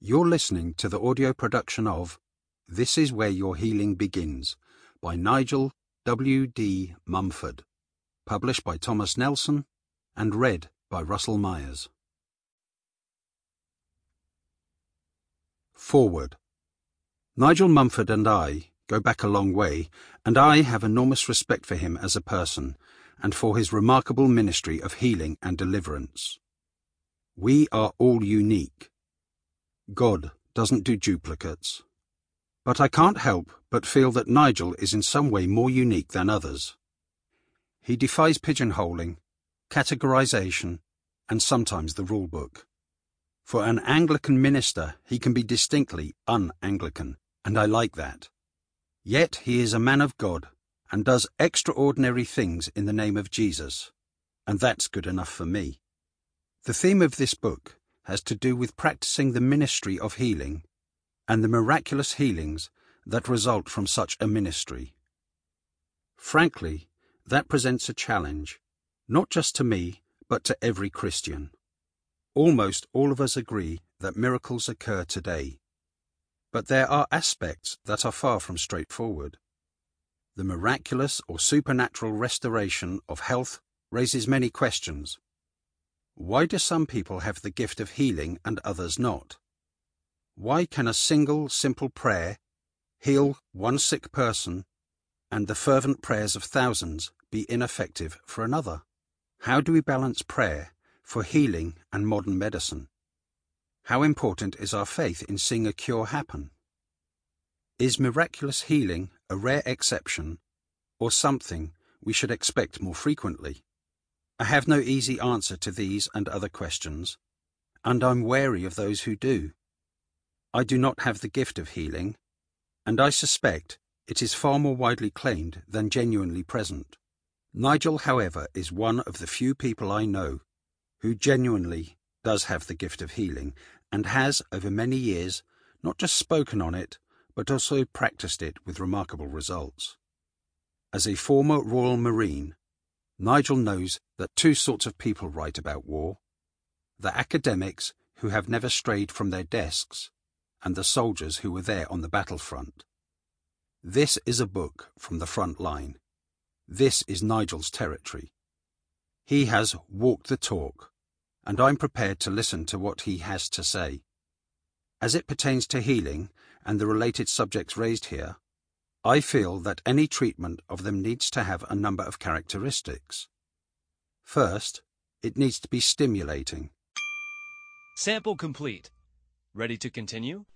You're listening to the audio production of This Is Where Your Healing Begins by Nigel W. D. Mumford, published by Thomas Nelson and read by Russell Myers. Forward. Nigel Mumford and I go back a long way, and I have enormous respect for him as a person and for his remarkable ministry of healing and deliverance. We are all unique. God doesn't do duplicates. But I can't help but feel that Nigel is in some way more unique than others. He defies pigeonholing, categorization, and sometimes the rule book. For an Anglican minister, he can be distinctly un-Anglican, and I like that. Yet he is a man of God and does extraordinary things in the name of Jesus, and that's good enough for me. The theme of this book has to do with practicing the ministry of healing and the miraculous healings that result from such a ministry. Frankly, that presents a challenge, not just to me, but to every Christian. Almost all of us agree that miracles occur today, but there are aspects that are far from straightforward. The miraculous or supernatural restoration of health raises many questions. Why do some people have the gift of healing and others not? Why can a single simple prayer heal one sick person and the fervent prayers of thousands be ineffective for another? How do we balance prayer for healing and modern medicine? How important is our faith in seeing a cure happen? Is miraculous healing a rare exception or something we should expect more frequently? I have no easy answer to these and other questions, and I'm wary of those who do. I do not have the gift of healing, and I suspect it is far more widely claimed than genuinely present. Nigel, however, is one of the few people I know who genuinely does have the gift of healing and has, over many years, not just spoken on it, but also practiced it with remarkable results. As a former Royal Marine, Nigel knows that two sorts of people write about war: the academics who have never strayed from their desks, and the soldiers who were there on the battlefront. This is a book from the front line. This is Nigel's territory. He has walked the talk, and I'm prepared to listen to what he has to say. As it pertains to healing and the related subjects raised here, I feel that any treatment of them needs to have a number of characteristics. First, it needs to be stimulating. Sample complete. Ready to continue?